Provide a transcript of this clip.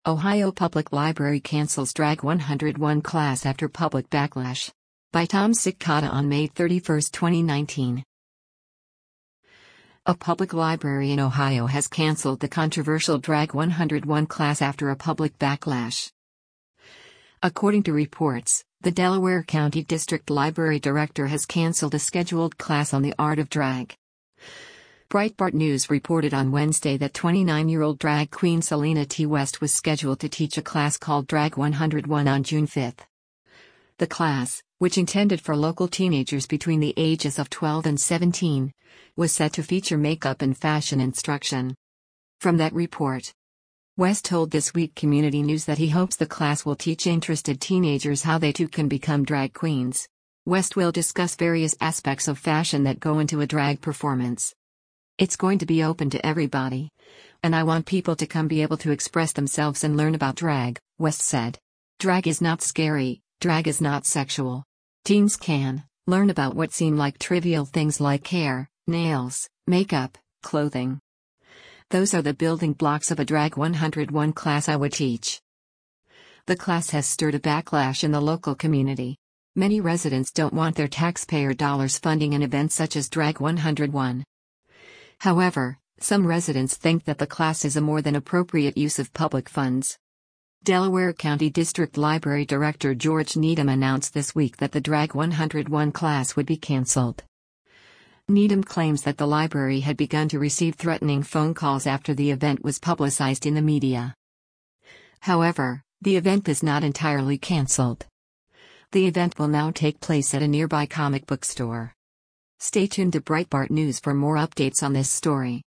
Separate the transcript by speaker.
Speaker 1: Ohio Public Library cancels Drag 101 class after public backlash. By Tom Sikkota on May 31, 2019. A public library in Ohio has canceled the controversial Drag 101 class after a public backlash. According to reports, the Delaware County District Library Director has canceled a scheduled class on the art of drag. Breitbart News reported on Wednesday that 29-year-old drag queen Selena T. West was scheduled to teach a class called Drag 101 on June 5. The class, which intended for local teenagers between the ages of 12 and 17, was set to feature makeup and fashion instruction. From that report, West told This Week Community News that he hopes the class will teach interested teenagers how they too can become drag queens. West will discuss various aspects of fashion that go into a drag performance. It's going to be open to everybody. And I want people to come be able to express themselves and learn about drag, West said. Drag is not scary, drag is not sexual. Teens can learn about what seem like trivial things like hair, nails, makeup, clothing. Those are the building blocks of a Drag 101 class I would teach. The class has stirred a backlash in the local community. Many residents don't want their taxpayer dollars funding an event such as Drag 101. However, some residents think that the class is a more than appropriate use of public funds. Delaware County District Library Director George Needham announced this week that the Drag 101 class would be canceled. Needham claims that the library had begun to receive threatening phone calls after the event was publicized in the media. However, the event is not entirely canceled. The event will now take place at a nearby comic book store. Stay tuned to Breitbart News for more updates on this story.